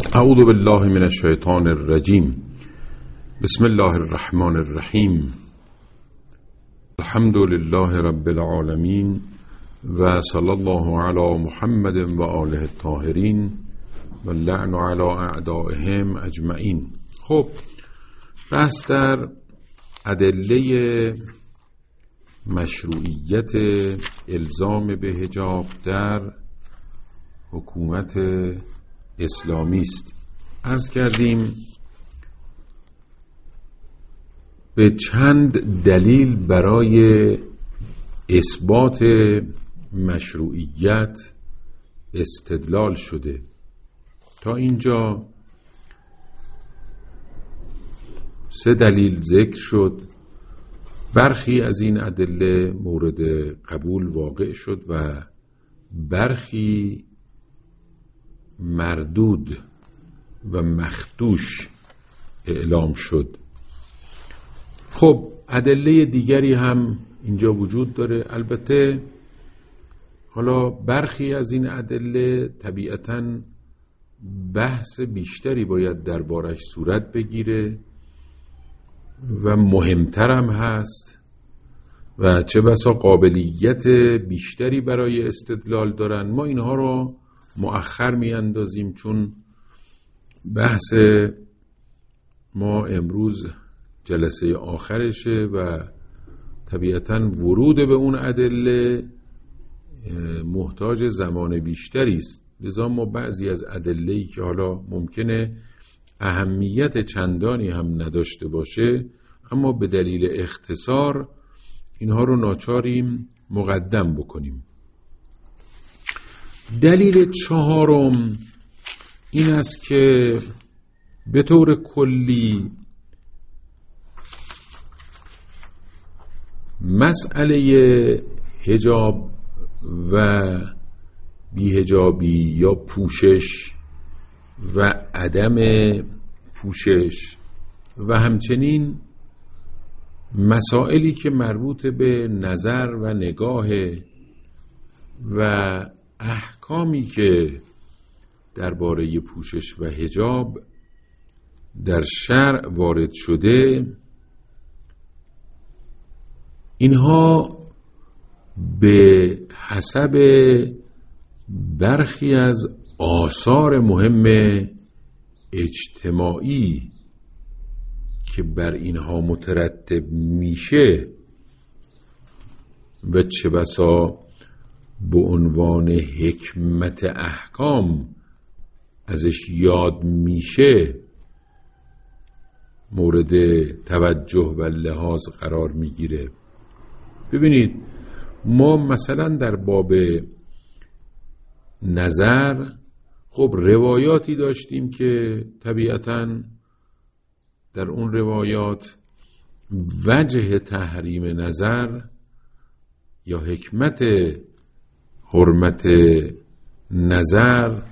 اعوذ بالله من الشیطان الرجیم. بسم الله الرحمن الرحیم. الحمد لله رب العالمین و صلی الله علی محمد و آله الطاهرین و اللعن علی اعدائهم اجمعین. خب، بحث در ادله مشروعیت الزام به حجاب در حکومت اسلامی است. عرض کردیم به چند دلیل برای اثبات مشروعیت استدلال شده. تا اینجا 3 دلیل ذکر شد. برخی از این ادله مورد قبول واقع شد و برخی مردود و مخدوش اعلام شد. خب، ادله دیگری هم اینجا وجود داره. البته حالا برخی از این ادله طبیعتاً بحث بیشتری باید دربارش صورت بگیره و مهمتر هم هست و چه بسا قابلیت بیشتری برای استدلال دارن. ما اینها رو مؤخر می اندازیم چون بحث ما امروز جلسه آخرشه و طبیعتاً ورود به اون ادله محتاج زمان بیشتری است. لذا ما بعضی از ادله‌ای که حالا ممکنه اهمیت چندانی هم نداشته باشه اما به دلیل اختصار اینها رو ناچاریم مقدم بکنیم. دلیل 4 این است که به طور کلی مسئله حجاب و بی‌حجابی یا پوشش و عدم پوشش و همچنین مسائلی که مربوط به نظر و نگاه و احکامی که درباره پوشش و حجاب در شرع وارد شده، اینها به حسب برخی از آثار مهم اجتماعی که بر اینها مترتب میشه و چه بسا به عنوان حکمت احکام ازش یاد میشه مورد توجه و لحاظ قرار میگیره. ببینید، ما مثلا در باب نظر خب روایاتی داشتیم که طبیعتاً در اون روایات وجه تحریم نظر یا حکمت حرمت نظر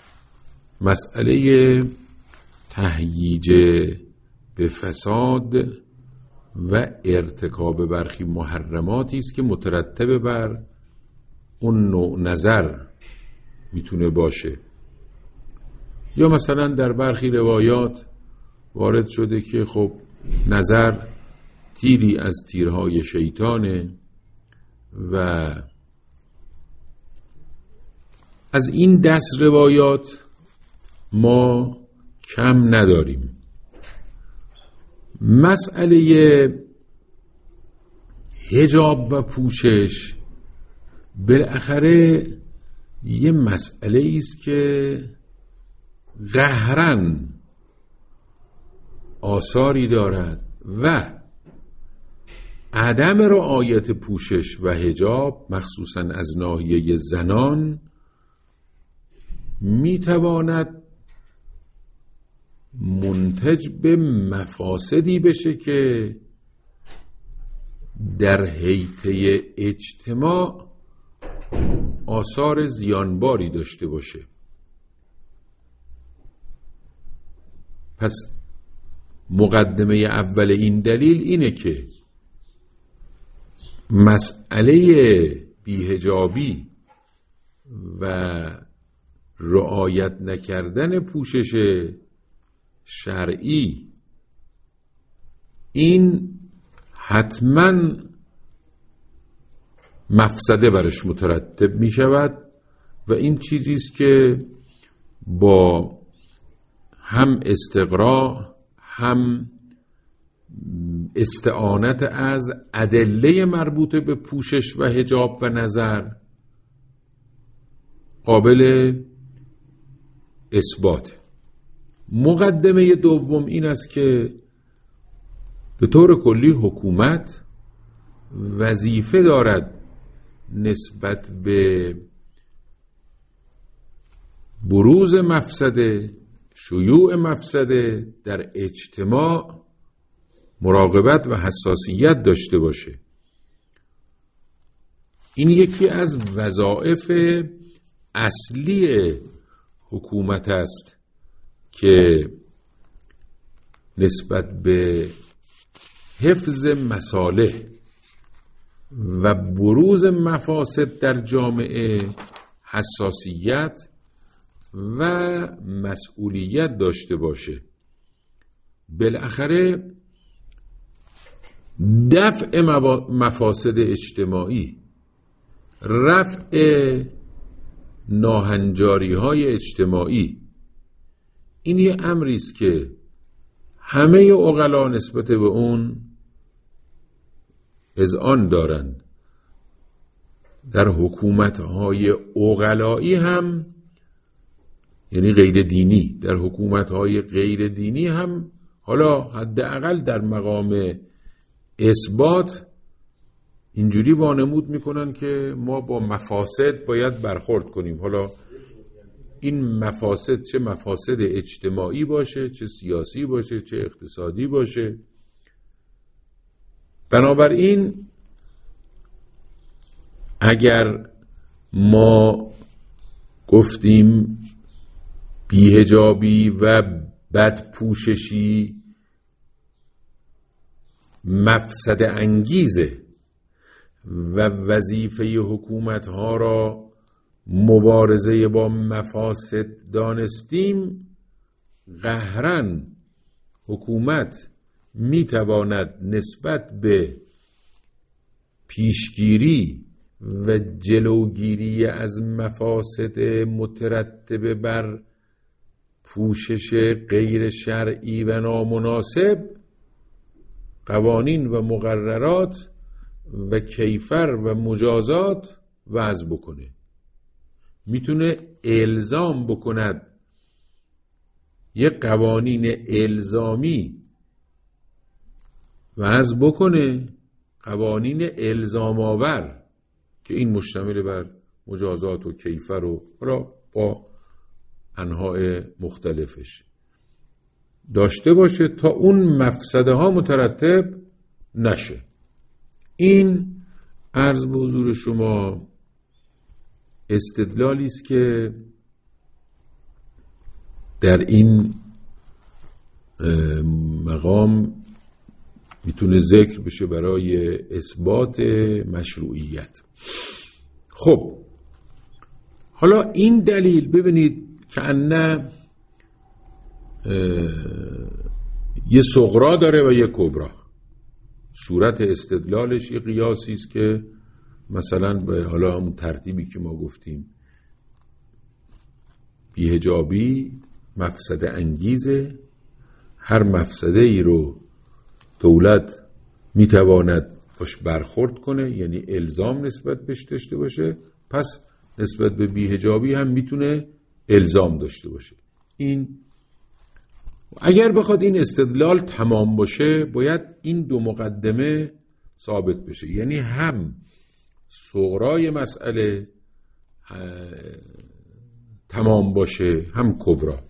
مسئله تهییج به فساد و ارتکاب برخی محرماتی است که مترتب بر اون نوع نظر میتونه باشه. یا مثلا در برخی روایات وارد شده که خب نظر تیری از تیرهای شیطانه و از این دست روایات ما کم نداریم. مسئله حجاب و پوشش بالاخره یه مسئله است که قهراً آثاری دارد و عدم رعایت پوشش و حجاب مخصوصاً از ناحیه زنان میتواند منتج به مفاسدی بشه که در حیطه اجتماع آثار زیانباری داشته باشه. پس مقدمه اول این دلیل اینه که مسئله بی‌حجابی و رعایت نکردن پوشش شرعی این حتما مفسده برش مترتب می شود و این چیزی است که با هم استقراء هم استعانت از ادله مربوط به پوشش و حجاب و نظر قابل اثبات. مقدمه دوم این است که به طور کلی حکومت وظیفه دارد نسبت به بروز مفسده، شیوع مفسده در اجتماع مراقبت و حساسیت داشته باشه. این یکی از وظایف اصلی حکومت است که نسبت به حفظ مصالح و بروز مفاسد در جامعه حساسیت و مسئولیت داشته باشه. بالاخره دفع مفاسد اجتماعی، رفع ناهنجاری‌های اجتماعی، این یه امری است که همه عقلا نسبت به اون اذعان دارند. در حکومت‌های عقلایی هم، یعنی غیر دینی، در حکومت‌های غیر دینی هم حالا حداقل در مقام اثبات اینجوری وانمود میکنن که ما با مفاسد باید برخورد کنیم. حالا این مفاسد چه مفاسد اجتماعی باشه، چه سیاسی باشه، چه اقتصادی باشه. بنابراین اگر ما گفتیم بی‌حجابی و بدپوششی مفسد انگیزه و وظیفه حکومت ها را مبارزه با مفاسد دانستیم، قهراً حکومت می تواند نسبت به پیشگیری و جلوگیری از مفاسد مترتب بر پوشش غیر شرعی و نامناسب قوانین و مقررات و کیفر و مجازات وضع بکنه. میتونه الزام بکند، یه قوانین الزامی وضع بکنه، قوانین الزام آور که این مشتمل بر مجازات و کیفر و با انواع مختلفش داشته باشه تا اون مفسده ها مترتب نشه. این عرض به حضور شما استدلالی است که در این مقام میتونه ذکر بشه برای اثبات مشروعیت. خب حالا این دلیل ببینید که انه یه صغرا داره و یه کبرا. صورت استدلالش یه قیاسی است که مثلا به حالا همون ترتیبی که ما گفتیم، بی‌حجابی مفسده انگیزه، هر مفسده ای رو دولت میتواند باش برخورد کنه، یعنی الزام نسبت بهش داشته باشه، پس نسبت به بی‌حجابی هم میتونه الزام داشته باشه. این اگر بخواد این استدلال تمام باشه باید این دو مقدمه ثابت بشه، یعنی هم صغرای مسئله تمام باشه هم کبرا.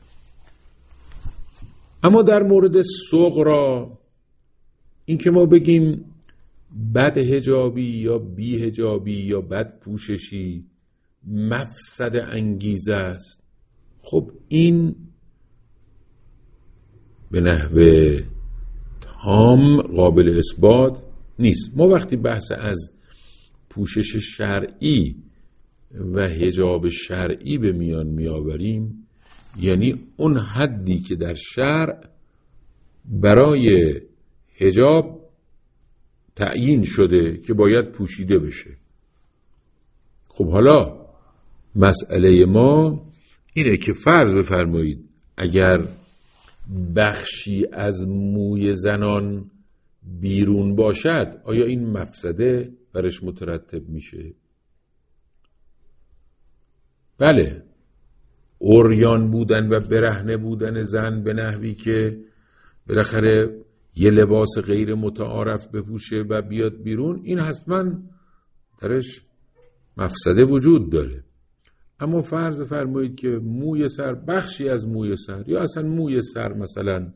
اما در مورد صغرا این که ما بگیم بد حجابی یا بی حجابی یا بد پوششی مفسد انگیز است، خب این به نحو تام قابل اثبات نیست. ما وقتی بحث از پوشش شرعی و حجاب شرعی به میان میآوریم، یعنی اون حدی که در شرع برای حجاب تعیین شده که باید پوشیده بشه. خب حالا مسئله ما اینه که فرض بفرمایید اگر بخشی از موی زنان بیرون باشد، آیا این مفسده برش مترتب میشه؟ بله، عریان بودن و برهنه بودن زن به نحوی که بالاخره یه لباس غیر متعارف بپوشه و بیاد بیرون، این حتما درش مفسده وجود داره. اما فرض بفرمایید که موی سر، بخشی از موی سر یا اصلا موی سر مثلا،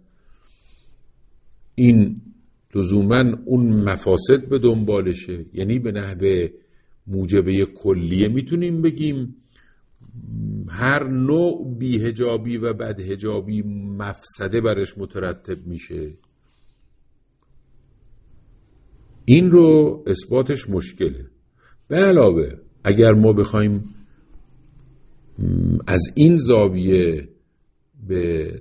این لزوماً اون مفاسد به دنبالشه، یعنی به نحو موجبه کلیه میتونیم بگیم هر نوع بی‌حجابی و بدحجابی مفسده برش مترتب میشه. این رو اثباتش مشکله. به علاوه اگر ما بخوایم از این زاویه به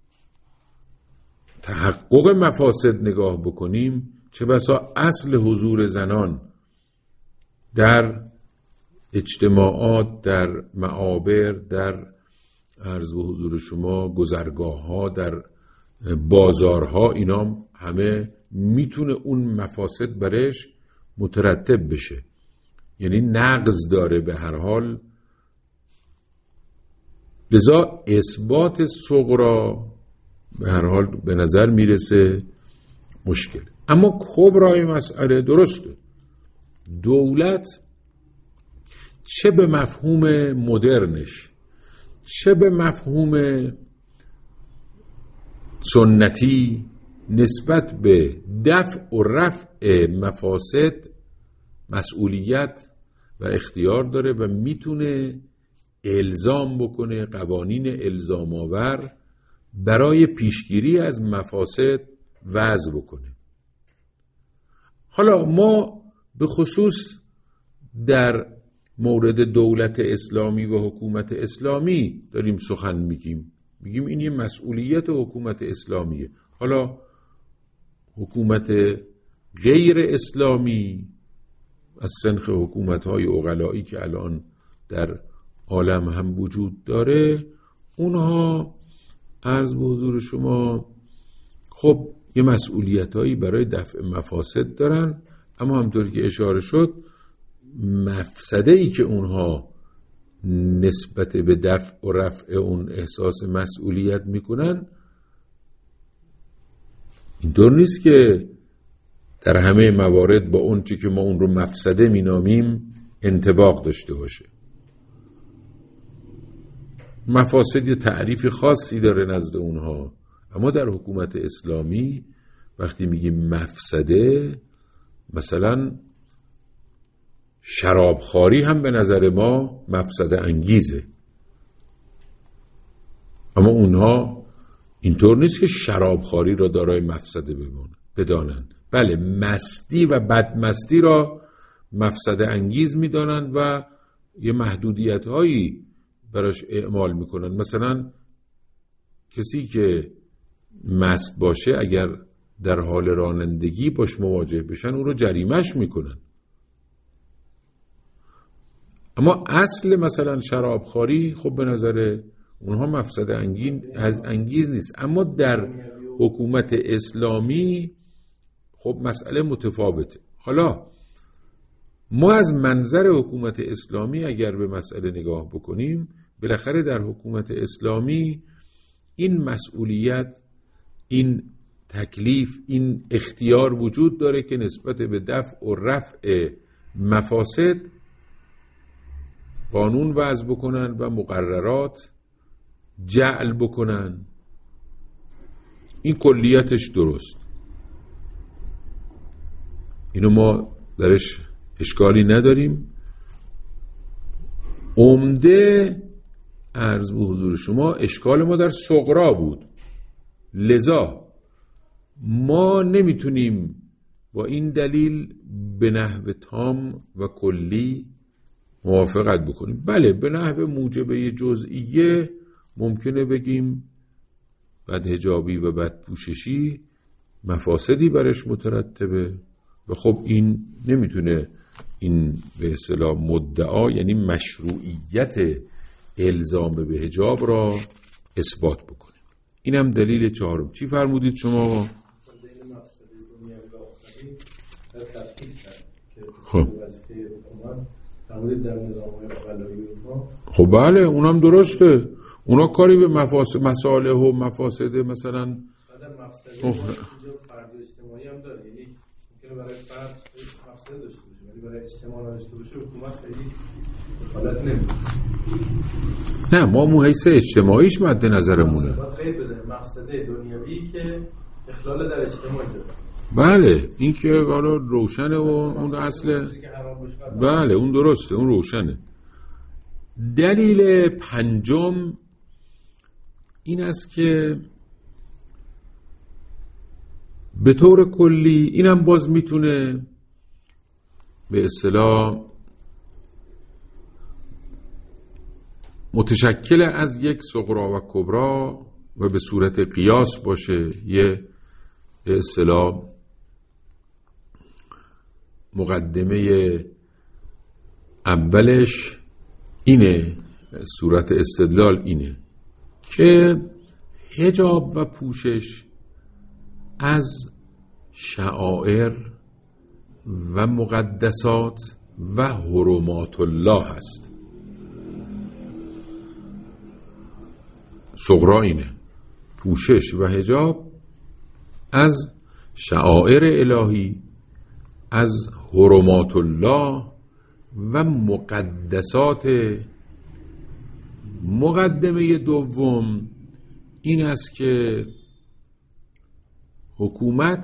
تحقق مفاسد نگاه بکنیم، چه بسا اصل حضور زنان در اجتماعات، در معابر، در عرض به حضور شما گذرگاه ها، در بازارها، اینا همه میتونه اون مفاسد برش مترتب بشه، یعنی نقض داره به هر حال. لذا اثبات صغرا به هر حال به نظر میرسه مشکل. اما کبرای مسئله درسته، دولت چه به مفهوم مدرنش چه به مفهوم سنتی نسبت به دفع و رفع مفاسد مسئولیت و اختیار داره و میتونه الزام بکنه، قوانین الزام آور برای پیشگیری از مفاسد وضع بکنه. حالا ما به خصوص در مورد دولت اسلامی و حکومت اسلامی داریم سخن میگیم این یه مسئولیت حکومت اسلامیه. حالا حکومت غیر اسلامی از سنخ حکومت‌های عقلایی که الان در عالم هم وجود داره، اونها عرض به حضور شما خب یه مسئولیت‌هایی برای دفع مفاسد دارن، اما همطوری که اشاره شد مفسده‌ای که اونها نسبت به دفع و رفع اون احساس مسئولیت میکنن اینطور نیست که در همه موارد با اون چی که ما اون رو مفسده مینامیم انطباق داشته باشه. مفاسد یه تعریف خاصی داره نزد اونها، اما در حکومت اسلامی وقتی میگیم مفسده، مثلا شرابخواری هم به نظر ما مفسده انگیزه، اما اونها اینطور نیست که شرابخواری را دارای مفسده بدانند. بله، مستی و بدمستی را مفسده انگیز میدانند و یه محدودیت هایی براش اعمال میکنن. مثلا کسی که مست باشه اگر در حال رانندگی باش مواجه بشن اون رو جریمهش میکنن. اما اصل مثلا شرابخواری خب به نظر اونها مفسده انگیز نیست. اما در حکومت اسلامی خب مسئله متفاوته. حالا ما از منظر حکومت اسلامی اگر به مسئله نگاه بکنیم، بالاخره در حکومت اسلامی این مسئولیت، این تکلیف، این اختیار وجود داره که نسبت به دفع و رفع مفاسد قانون وضع بکنن و مقررات جعل بکنن. این کلیتش درست، اینو ما درش اشکالی نداریم. عمده عرض به حضور شما اشکال ما در صغرا بود، لذا ما نمیتونیم با این دلیل به نحو تام و کلی موافقت بکنیم. بله به نحو موجبه جزئیه ممکنه بگیم بدحجابی و بدپوششی مفاسدی برش مترتبه و خب این نمیتونه این به اصطلاح مدعا یعنی مشروعیت الزام به حجاب را اثبات بکنه. اینم دلیل چهارم. چی فرمودید شما؟ خب بله اونم درسته، اونا کاری به مصالح و مفاسد مثلا فرد اجتماعی هم داره، یعنی ممکنه برای فرد مفسد داشته باشه ولی برای اجتماع نداشته باشه حکومت خیلی دخالت نمیکنه. نه ما محیط اجتماعیش مد نظرمونه. باید خیلی بزنیم مفسده دنیوی که اخلال در اجتماع ایجاد. بله این که حالا روشنه و اون اصل بله اون درسته، اون روشنه. دلیل پنجم این است که به طور کلی اینم باز میتونه به اصطلاح متشکل از یک صغرا و کبرا و به صورت قیاس باشه. یه به اصطلاح مقدمه اولش اینه، صورت استدلال اینه که حجاب و پوشش از شعائر و مقدسات و حرمات الله هست. صغرا اینه، پوشش و حجاب از شعائر الهی، از حرمات الله و مقدسات. مقدمه دوم این است که حکومت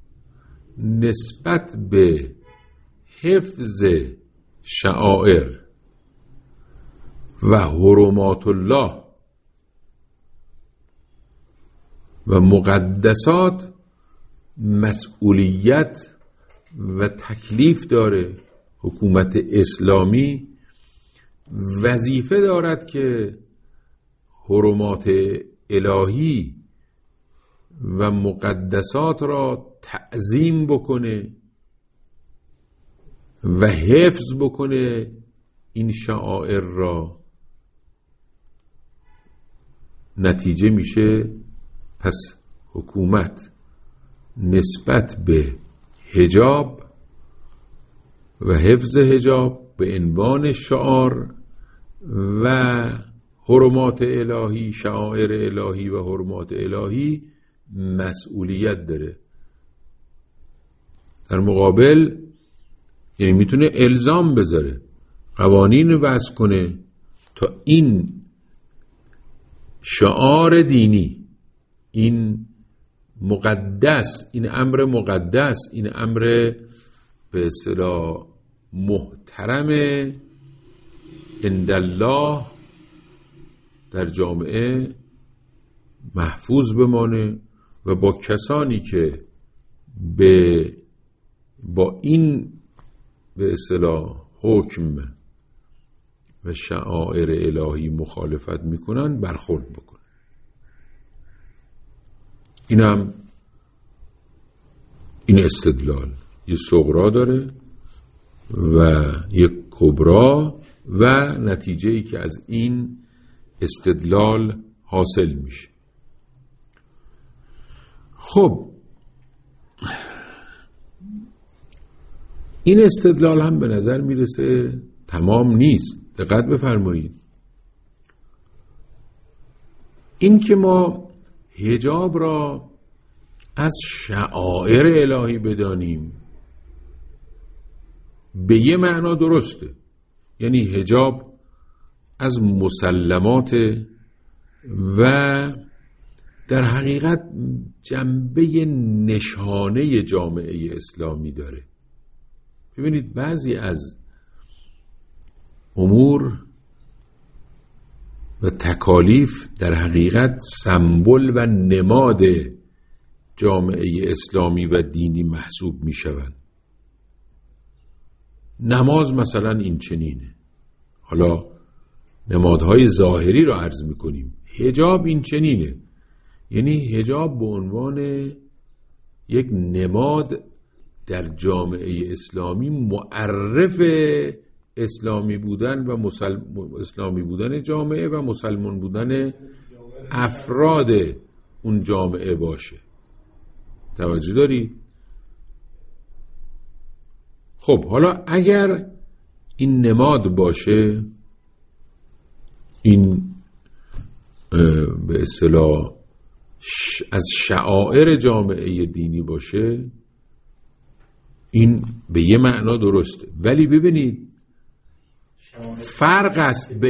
نسبت به حفظ شعائر و حرمات الله و مقدسات مسئولیت و تکلیف داره. حکومت اسلامی وظیفه دارد که حرمات الهی و مقدسات را تعظیم بکنه و حفظ بکنه این شعائر را. نتیجه میشه پس حکومت نسبت به حجاب و حفظ حجاب به عنوان شعار و حرمات الهی، شعائر الهی و حرمات الهی مسئولیت داره. در مقابل یعنی میتونه الزام بذاره، قوانین وضع کنه تا این شعار دینی، این مقدس، این امر مقدس، این امر به اصطلاح محترم عند الله در جامعه محفوظ بمانه و با کسانی که با این به اصطلاح حکم و شعائر الهی مخالفت میکنن برخورد بکنه. اینم این استدلال یه صغرا داره و یک کبرا و نتیجه‌ای که از این استدلال حاصل میشه. خب این استدلال هم به نظر میرسه تمام نیست. دقت بفرمایید، این که ما حجاب را از شعائر الهی بدانیم به یه معنا درسته، یعنی حجاب از مسلمات و در حقیقت جنبه نشانه جامعه اسلامی داره. ببینید بعضی از امور و تکالیف در حقیقت سمبل و نماد جامعه اسلامی و دینی محسوب می شوند. نماز مثلا این چنینه، حالا نمادهای ظاهری رو عرض میکنیم. حجاب این چنینه، یعنی حجاب به عنوان یک نماد در جامعه اسلامی معرف اسلامی بودن و اسلامی بودن جامعه و مسلمان بودن افراد اون جامعه باشه. توجه داری؟ خب حالا اگر این نماد باشه، این به اصطلاح از شعائر جامعه دینی باشه، این به یه معنا درسته، ولی ببینید فرق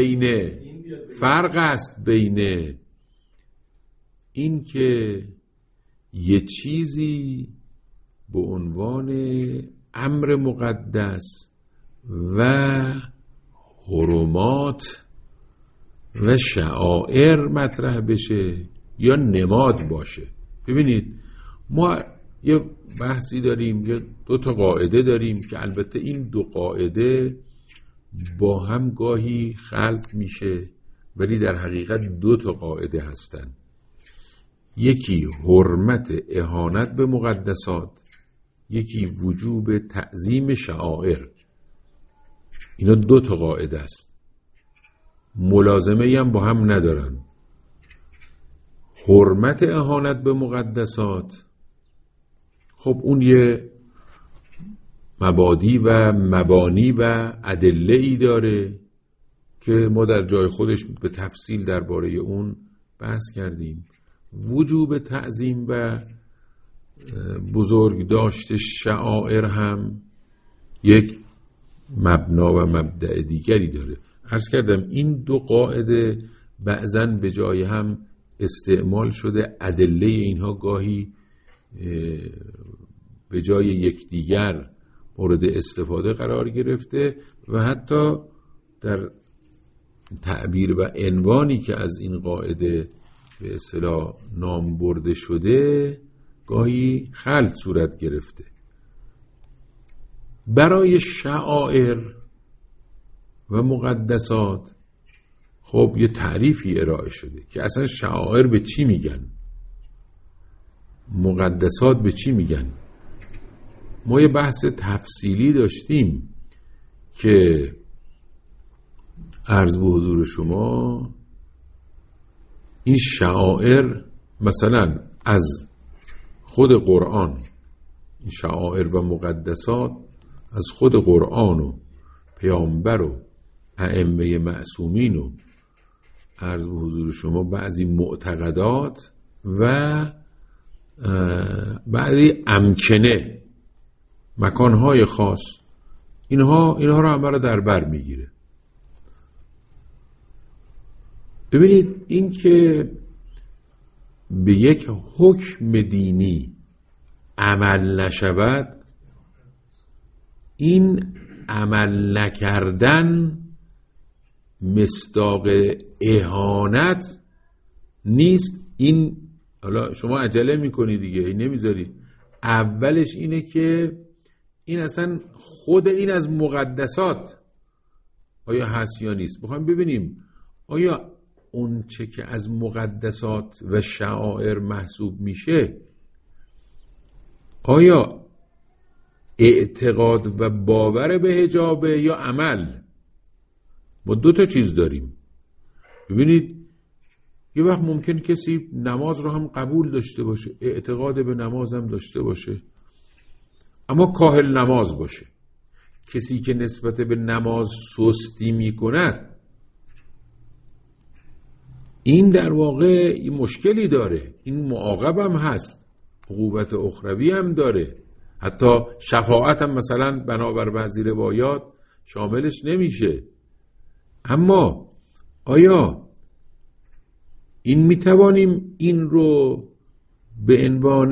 است بین این که یه چیزی به عنوان امر مقدس و حرمات و شعائر مطرح بشه یا نماد باشه. ببینید ما یه بحثی داریم، یه 2 تا قاعده داریم که البته این 2 قاعده با هم گاهی خلط میشه، ولی در حقیقت 2 تا قاعده هستن. یکی حرمت اهانت به مقدسات، یکی وجوب تعظیم شعائر. اینا 2 تا قاعده است، ملازمه هم با هم ندارن. حرمت اهانت به مقدسات، خب اون یه مبادی و مبانی و ادله ای داره که ما در جای خودش به تفصیل درباره اون بحث کردیم. وجوب تعظیم و بزرگ داشت شعائر هم یک مبنا و مبدأ دیگری داره. عرض کردم این 2 قاعده بعضاً به جای هم استعمال شده، ادله اینها گاهی به جای یکدیگر مورد استفاده قرار گرفته و حتی در تعبیر و عنوانی که از این قاعده به اصطلاح نام برده شده گاهی خلط صورت گرفته. برای شعائر و مقدسات خب یه تعریفی ارائه شده که اصلا شعائر به چی میگن، مقدسات به چی میگن. ما یه بحث تفصیلی داشتیم که عرض به حضور شما این شعائر مثلا از خود قرآن، این شعائر و مقدسات از خود قرآن و پیامبر و ائمه معصومین و عرض به حضور شما بعضی معتقدات و بعضی امکنه، مکانهای خاص، اینها رو همه رو در بر میگیره. ببینید این که به یک حکم دینی عمل نشود، این عمل نکردن مصداق اهانت نیست. این حالا شما عجله میکنی دیگه، این نمیذاری. اولش اینه که این اصلا خود این از مقدسات آیا هست یا نیست. بخوایم ببینیم آیا اون چه که از مقدسات و شعائر محسوب میشه آیا اعتقاد و باور به حجابه یا عمل. ما 2 تا چیز داریم. ببینید یه وقت ممکن کسی نماز رو هم قبول داشته باشه، اعتقاد به نماز هم داشته باشه، اما کاهل نماز باشه. کسی که نسبت به نماز سستی می کند، این در واقع این مشکلی داره، این معاقب هم هست، عقوبت اخروی هم داره، حتی شفاعت هم مثلا بنابر بعضی روایات شاملش نمیشه. اما آیا این میتوانیم این رو به عنوان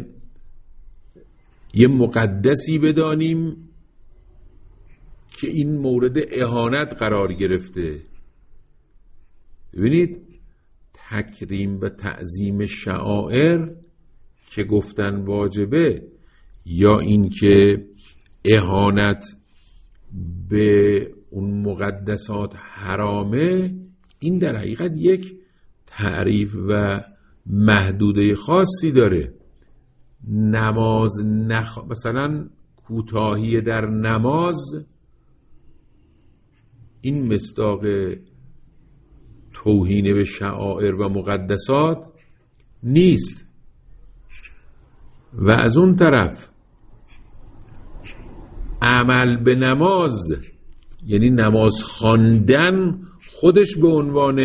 یه مقدسی بدانیم که این مورد اهانت قرار گرفته؟ ببینید تکریم و تعظیم شعائر که گفتن واجبه، یا این که اهانت به اون مقدسات حرامه، این در حقیقت یک تعریف و محدوده خاصی داره. نماز مثلا کوتاهی در نماز، این مصداق توهین به شعائر و مقدسات نیست. و از اون طرف عمل به نماز، یعنی نماز خواندن خودش به عنوان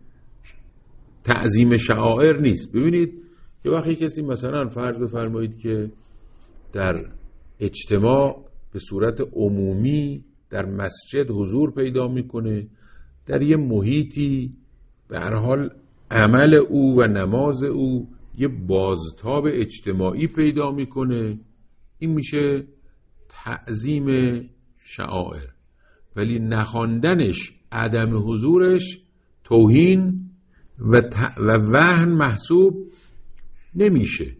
تعظیم شعائر نیست. ببینید یه وقتی کسی مثلا فرض بفرمایید که در اجتماع به صورت عمومی در مسجد حضور پیدا میکنه، در یه محیطی به هر حال عمل او و نماز او یه بازتاب اجتماعی پیدا میکنه، این میشه تعظیم شعائر. ولی نخواندنش، عدم حضورش توهین و وهن محسوب نمیشه.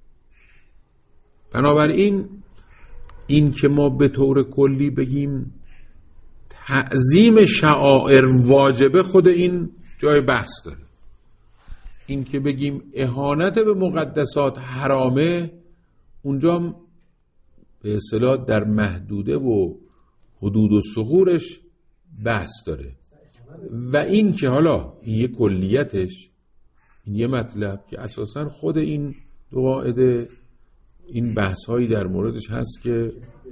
بنابراین این که ما به طور کلی بگیم تعظیم شعائر واجبه، خود این جای بحث داره. این که بگیم اهانت به مقدسات حرامه، اونجا به اصطلاح در محدوده و حدود و ثغورش بحث داره. و این که حالا این یه کلیتش، این یه مطلب که اساساً خود این دو قاعده این بحث هایی در موردش هست که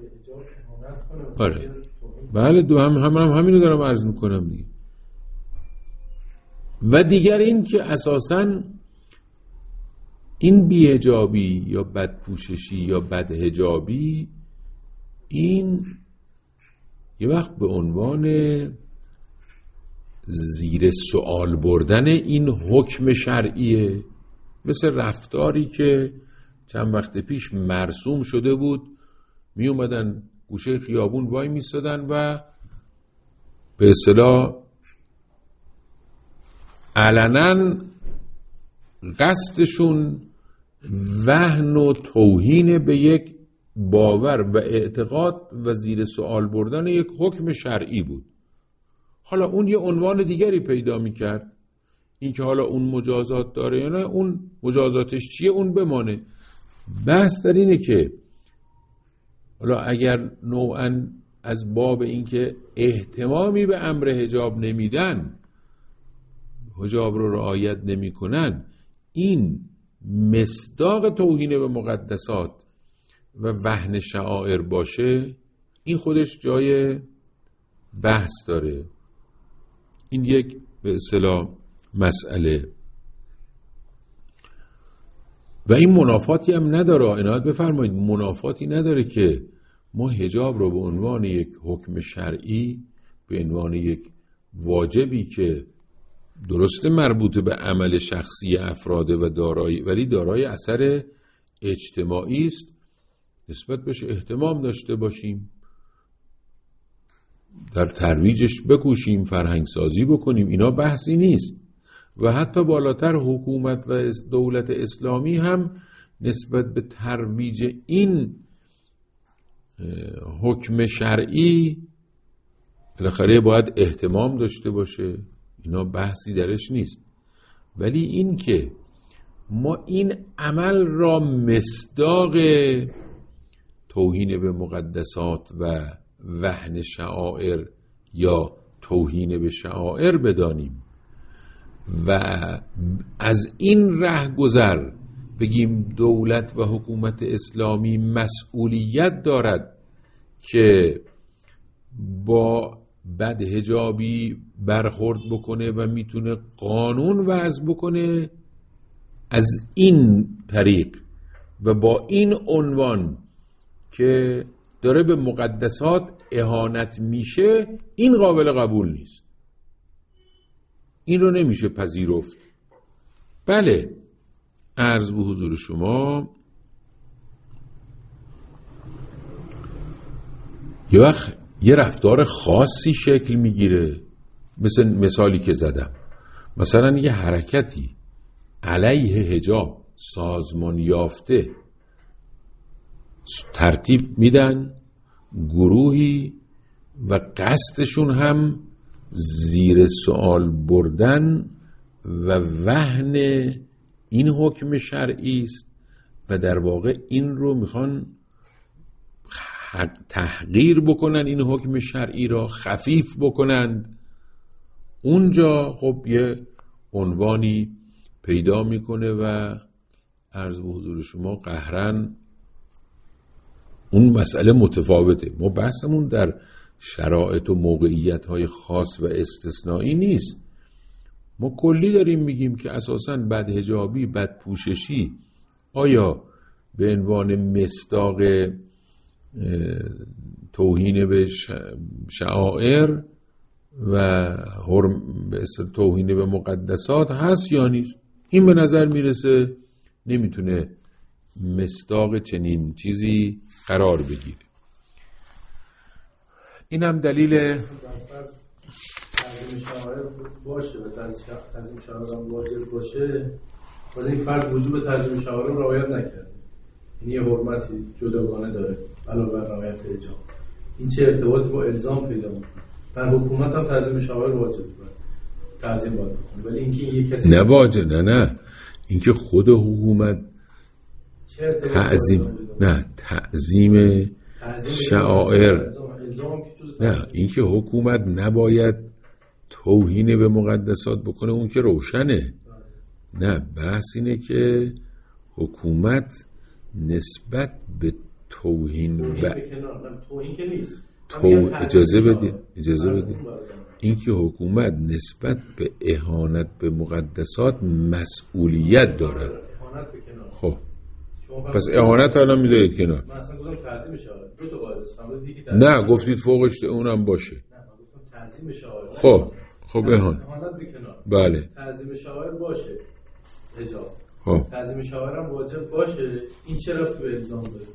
آره بله دو همینو دارم عرض میکنم دیگه. و دیگر این که اساساً این بی‌حجابی یا بدپوششی یا بدحجابی، این یه وقت به عنوان زیر سوال بردن این حکم شرعیه، مثل رفتاری که چند وقت پیش مرسوم شده بود، می اومدن گوشه خیابون وای میستادن و به اصطلاح علنا قصدشون وهن و توهین به یک باور و اعتقاد و زیر سوال بردن یک حکم شرعی بود. حالا اون یه عنوان دیگری پیدا میکرد، این که حالا اون مجازات داره یا نه، اون مجازاتش چیه اون بمانه. بحث در اینه که حالا اگر نوعاً از باب این که اهتمامی به امر حجاب نمیدن، حجاب رو رعایت نمی کنن، این مصداق توهین به مقدسات و وهن شعائر باشه، این خودش جای بحث داره. این یک به اصطلاح مسئله و این منافاتی هم نداره. عنایت بفرمایید، منافاتی نداره که ما حجاب رو به عنوان یک حکم شرعی، به عنوان یک واجبی که درسته مربوط به عمل شخصی افراده و ولی دارای اثر اجتماعی است، نسبت بهش اهتمام داشته باشیم، در ترویجش بکوشیم، فرهنگ سازی بکنیم. اینا بحثی نیست. و حتی بالاتر حکومت و دولت اسلامی هم نسبت به ترویج این حکم شرعی بالاخره باید احتمام داشته باشه، اینا بحثی درش نیست. ولی این که ما این عمل را مصداق توهین به مقدسات و وهن شعائر یا توهین به شعائر بدانیم و از این رهگذر بگیم دولت و حکومت اسلامی مسئولیت دارد که با بدحجابی برخورد بکنه و میتونه قانون وضع بکنه، از این طریق و با این عنوان که داره به مقدسات اهانت میشه، این قابل قبول نیست. این رو نمیشه پذیرفت. بله، عرض به حضور شما یه وقت یه رفتار خاصی شکل میگیره، مثل مثالی که زدم، مثلا یه حرکتی علیه حجاب سازمان یافته ترتیب میدن، گروهی و قصدشون هم زیر سوال بردن و وهن این حکم شرعی است و در واقع این رو میخوان تحقیر بکنن، این حکم شرعی را خفیف بکنند. اونجا خب یه عنوانی پیدا میکنه و عرض به حضور شما قهرن اون مسئله متفاوته. ما بحثمون در شرایط و موقعیت‌های خاص و استثنایی نیست. ما کلی داریم میگیم که اساساً بدحجابی، بدپوششی آیا به عنوان مصداق توهین به شعائر و توهین به مقدسات هست یا نیست؟ این به نظر میرسه نمیتونه مصداق چنین چیزی قرار بگیره. این هم دلیل تعظیم شعائر باشه و تعظیم شعائر هم واجب باشه، ولی این فرد وجوب تعظیم شعائر رو رعایت نکرده، این یه حرمتی جداگانه داره علاوه بر رعایت ایجاب. این چه ارتباطی با الزام پیدا میکنه؟ در حکومت هم تعظیم شعائر واجب تعظیم باید بکنه، ولی اینکه این کسی نه واجب نه اینکه خود حکومت تعظیم شعائر نه، اینکه حکومت نباید توهین به مقدسات بکنه اون که روشنه. نه، بحث اینه که حکومت نسبت به توهین که نیست. اجازه بدید اینکه حکومت نسبت به اهانت به مقدسات مسئولیت دارد. خب پس اهانت الان میذارید کنار. من اصلا گفتم تعظیم شعائر دو تا قاعده است. نه گفتید فوقش اونم باشه. نه من گفتم تعظیم شعائر. خب اهانت بکنار. بله. تعظیم شعائر باشه حجاب. خب تعظیم شعائر هم واجب باشه. این چه رفتی به الزام داره؟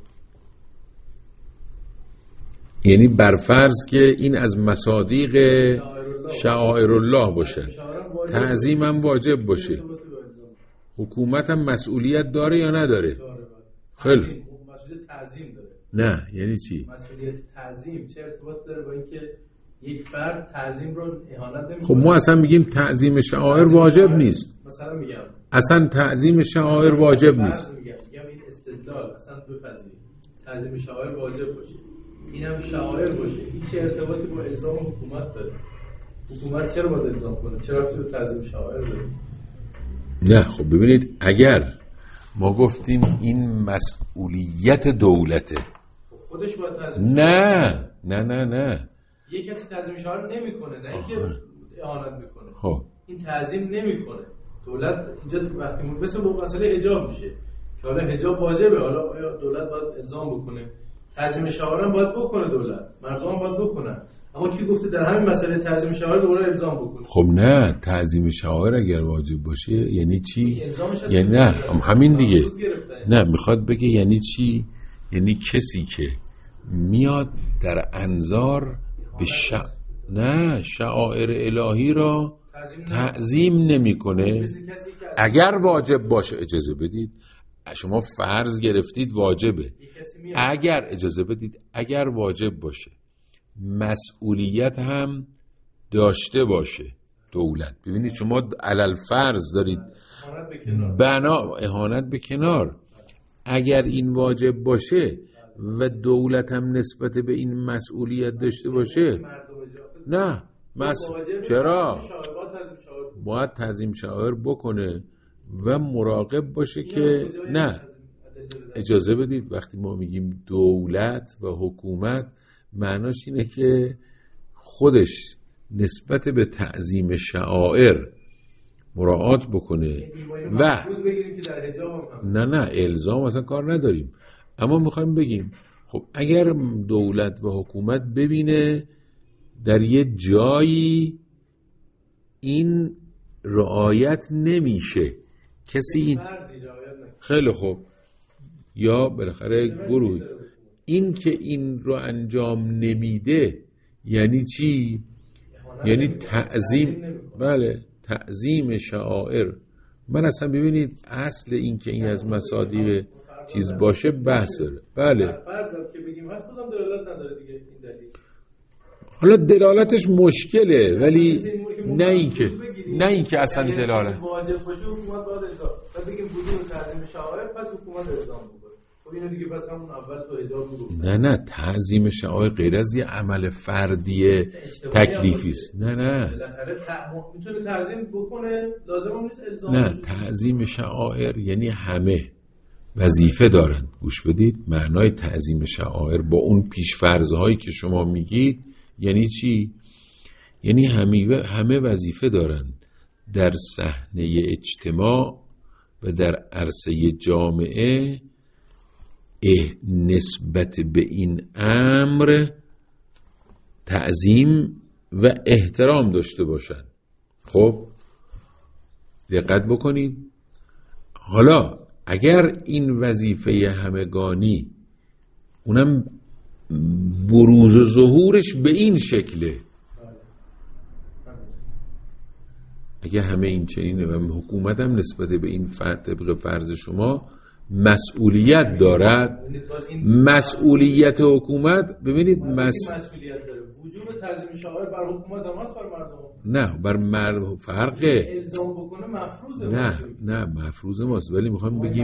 یعنی برفرض که این از مصادیق شعائر الله باشه، تعظیم هم واجب باشه، حکومت هم مسئولیت داره یا نداره؟ خیلی مسئولیت تعظیم داره. نه یعنی چی؟ مسئولیت تعظیم چه ارتباط داره با اینکه یک فرد تعظیم رو اهانت نمی‌کنه؟ خب ما اصلا میگیم تعظیم شعائر واجب نیست. مثلا میگم اصلا تعظیم شعائر واجب نیست. میگم این استدلال اصلا بپذیرید تعظیم شعائر واجب باشه، اینم شعائر باشه، این چه ارتباطی با الزام حکومت داره؟ حکومت چرا باید الزام کنه؟ چرا تو تعظیم شعائر داره؟ نه خب ببینید، اگر ما گفتیم این مسئولیت دولته، خودش باید تعظیم نه یک کسی تعظیم شعائر نمیکنه، نه اینکه اهانت میکنه. خب این تعظیم نمیکنه. دولت اینجا وقتی مثل مسئله حجاب میشه که حالا حجاب واجبه، حالا آیا دولت باید الزام بکنه؟ تعظیم شعائر هم باید بکنه دولت، مردم هم باید بکنن، اما کی گفته در همین مسئله تعظیم شعائر دولت الزام بکنه؟ خب نه، تعظیم شعائر اگر واجب باشه یعنی چی؟ یعنی نه همین دیگه. نه میخواد بگه یعنی چی؟ یعنی کسی که میاد در انظار به شعائر الهی را تعظیم نمیکنه. اگر واجب باشه، اجازه بدید، شما فرض گرفتید واجبه، اگر واجب باشه مسئولیت هم داشته باشه دولت. ببینید شما علل فرض دارید اهانت به کنار، اگر این واجب باشه و دولت هم نسبت به این مسئولیت داشته باشه، نه چرا؟ باید تعظیم شعائر بکنه و مراقب باشه که نه. اجازه بدید، وقتی ما میگیم دولت و حکومت معناش اینه که خودش نسبت به تعظیم شعائر مراعات بکنه و نه الزام اصلا کار نداریم، اما میخوایم بگیم خب اگر دولت و حکومت ببینه در یه جایی این رعایت نمیشه، کسی خیلی خوب یا بالاخره گروه این که این رو انجام نمیده یعنی چی؟ یعنی تعظیم، بله تعظیم شعائر. من اصلا ببینید اصل این که این از مصادیق چیز باشه بحث داره. بله فرض که بگیم هست، بازم دلالت نداره دیگه این دلیل. حالا دلالتش مشکله، ولی نه اینکه اصلا دلالت واجب باشه حکومت باید اجرا بگیم وجوب تعظیم شعائر، پس حکومت الزام بکنه. خب اینو دیگه پس همون اول تو حجاب میگفت. نه تعظیم شعائر غیر از یه عمل فردی تکلیفی است. نه بالاخره میتونه تعظیم بکنه، لازم هم نیست الزام. نه تعظیم شعائر یعنی همه وظیفه دارن. گوش بدید، معنای تعظیم شعائر با اون پیش‌فرض‌هایی که شما میگید یعنی چی؟ یعنی همه وظیفه دارن در صحنه اجتماع و در عرصه جامعه نسبت به این امر تعظیم و احترام داشته باشن. خب دقت بکنید، حالا اگر این وظیفه همگانی اونم بروز و ظهورش به این شکله، اگه همه این چنینه و حکومت هم نسبت به این طبق فرض شما مسئولیت دارد، مسئولیت حکومت ببینید مسئولیت داره. وجوب تعظیم شعائر بر حکومت هم هست، بر مردم نه، بر مردم فرقه. الزام بکنه مفروضه. نه مفروض ماست، ولی میخوام بگیم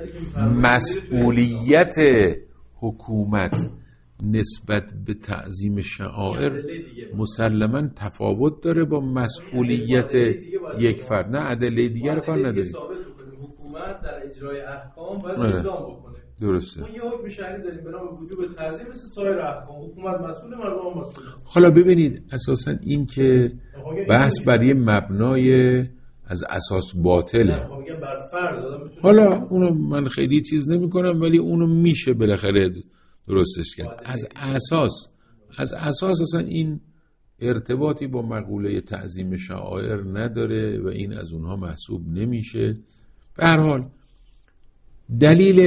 مسئولیت حکومت نسبت به تعظیم شعائر مسلماً تفاوت داره با مسئولیت یک فرد. نه ادله دیگر رو کار نداری. حکومت در اجرای احکام باید الزام بکنه. درسته. ما یه حکم شرعی داریم به نام وجوب تعظیم، مثل سایر احکام حکومت مسئول، مردم مسئول. حالا ببینید اساساً این که بحث بر یه مبنای از اساس باطله. بر فرض حالا اونو من خیلی چیز نمی کنم، ولی اونو میشه بالاخره درستش کرد. از اساس اصلا این ارتباطی با مقوله تعظیم شعائر نداره و این از اونها محسوب نمیشه. به هر حال دلیل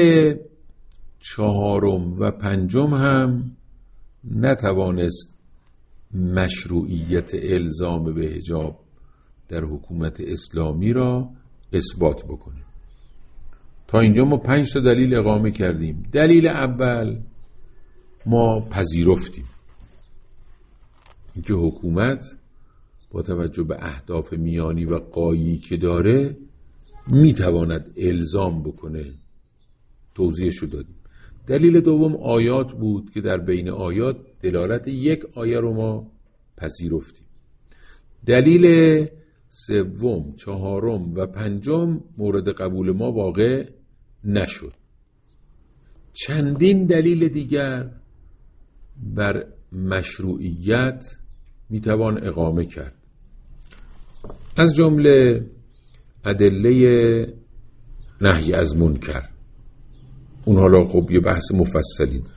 4 و 5 هم نتوانست مشروعیت الزام به حجاب در حکومت اسلامی را اثبات بکنه. تا اینجا ما 5 دلیل اقامه کردیم. دلیل اول ما پذیرفتیم اینکه حکومت با توجه به اهداف میانی و غایی که داره میتواند الزام بکنه. توضیحشو دادیم. دلیل دوم آیات بود که در بین آیات دلالت یک آیه رو ما پذیرفتیم. دلیل 3، 4 و 5 مورد قبول ما واقع نشد. چندین دلیل دیگر بر مشروعیت میتوان اقامه کرد، از جمله ادله نهی از منکر. اون حالا خب یه بحث مفصلی داره.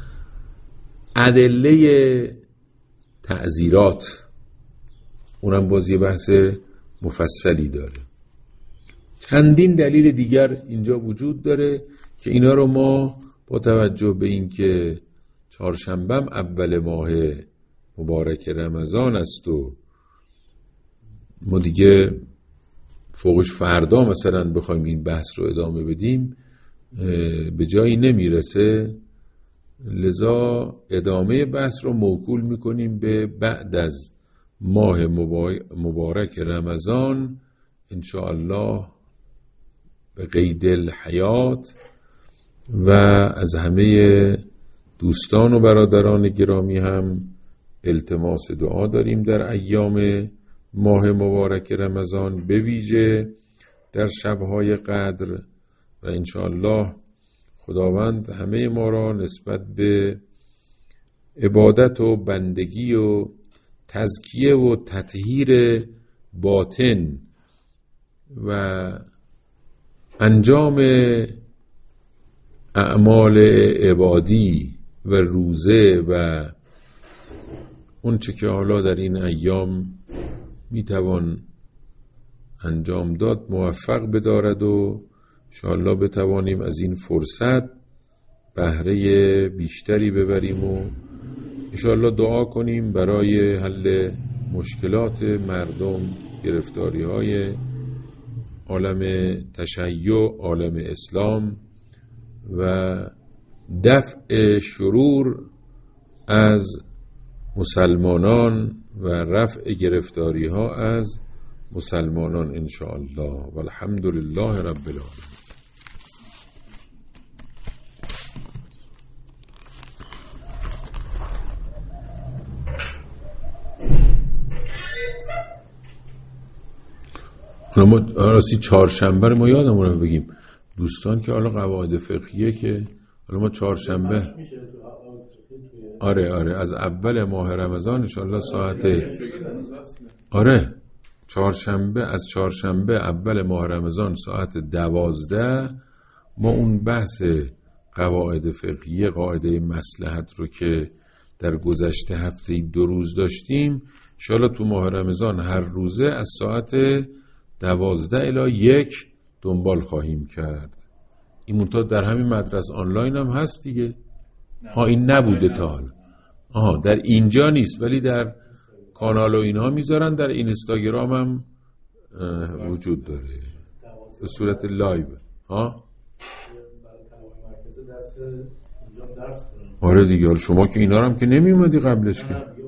ادله تعزیرات، اونم باز یه بحث مفصلی داره. چندین دلیل دیگر اینجا وجود داره که اینا رو ما با توجه به این که چهارشنبه اول ماه مبارک رمضان است و ما دیگه فوقش فردا مثلا بخوایم این بحث رو ادامه بدیم به جایی نمیرسه، لذا ادامه بحث رو موکول میکنیم به بعد از ماه مبارک رمضان انشاءالله به قید الحیات. و از همه دوستان و برادران گرامی هم التماس دعا داریم در ایام ماه مبارک رمضان، به ویژه در شبهای قدر، و انشاءالله خداوند همه ما را نسبت به عبادت و بندگی و تزکیه و تطهیر باطن و انجام اعمال عبادی و روزه و اون چه که حالا در این ایام میتوان انجام داد موفق بدارد و انشاءالله بتوانیم از این فرصت بهره بیشتری ببریم و انشاءالله دعا کنیم برای حل مشکلات مردم، گرفتاری های عالم تشیع، عالم اسلام و دفع شرور از مسلمانان و رفع گرفتاری ها از مسلمانان انشاءالله. والحمدلله رب العالمین. ما راستی چهارشنبه رو ما یادم رو بگیم دوستان که حالا قواعد فقهیه که حالا ما چهارشنبه آره از اول ماه رمضان انشاءالله ساعت چهارشنبه از چهارشنبه اول ماه رمضان ساعت 12 ما اون بحث قواعد فقهیه قاعده مصلحت رو که در گذشته هفته 2 روز داشتیم انشاءالله تو ماه رمضان هر روزه از ساعت 12 الی 1 دنبال خواهیم کرد. این منتها در همین مدرسه آنلاین هم هست دیگه. این نبوده تا حالا. در اینجا نیست ولی در کانال و اینها میذارن، در اینستاگرام هم وجود داره به صورت لایو. آره دیگه. شما که اینا هم که نمی اومدی قبلش که